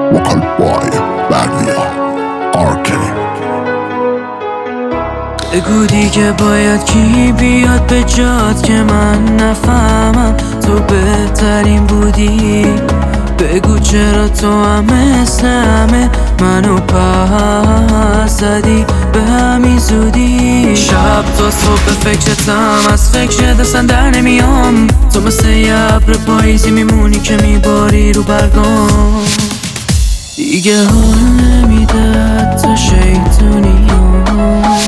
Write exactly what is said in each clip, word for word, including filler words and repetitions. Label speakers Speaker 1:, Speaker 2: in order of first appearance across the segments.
Speaker 1: وکال بای بردیا آرکی.
Speaker 2: بگو دیگه باید کی بیاد به جات که من نفهمم تو بهترین بودی. بگو چرا تو هم مثل همه منو پس زدی به همین زودی. شب تا صبح فکرتم، از فکرت اصلا در نمیام. تو مثل یه ابر پاییزی میمونی که میباری رو برگام. دیگه حال نمیده حتی شیطونی ها.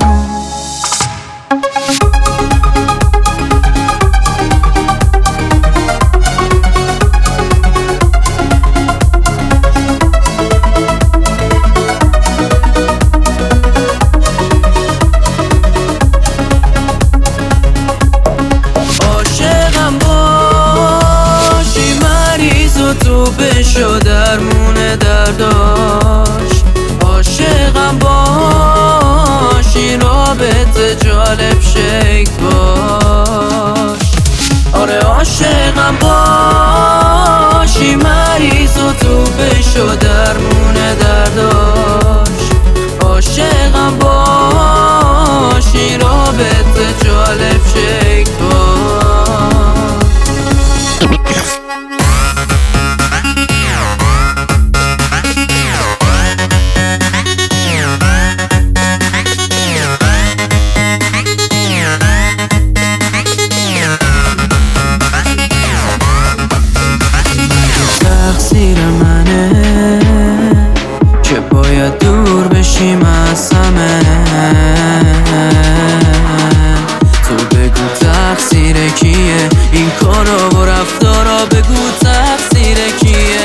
Speaker 2: تو بشو درمون درداش، عاشقم باش، این رابطه جالب شیک باش. آره عاشقم باش، این مریض و تو بشو درمون درداش. عاشقم باش، این رابطه جالب شیک باش. تقصیر منه که باید دور بشیم از همه. تو بگو تقصیر کیه این کارا و رفتارا، بگو تقصیر کیه.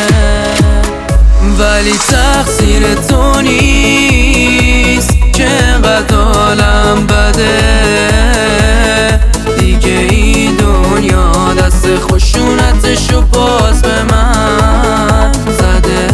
Speaker 2: ولی تقصیر تو نیست که انقدر حالم بده. دیگه این دنیا دست خشونتشو باز به من زده.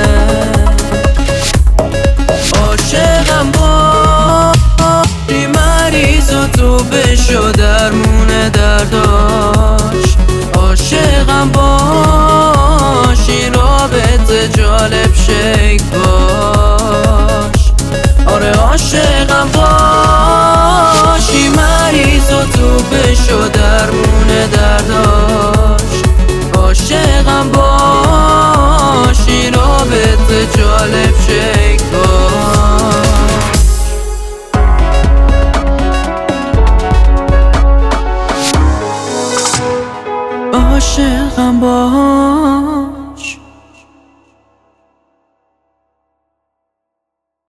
Speaker 2: عاشقم باشی مریض و تو بشو درمون درداش. عاشقم باشی رابطه جالب شیک باش. آره عاشقم باشی مریض و تو بشو درمون درداش. عاشقم باش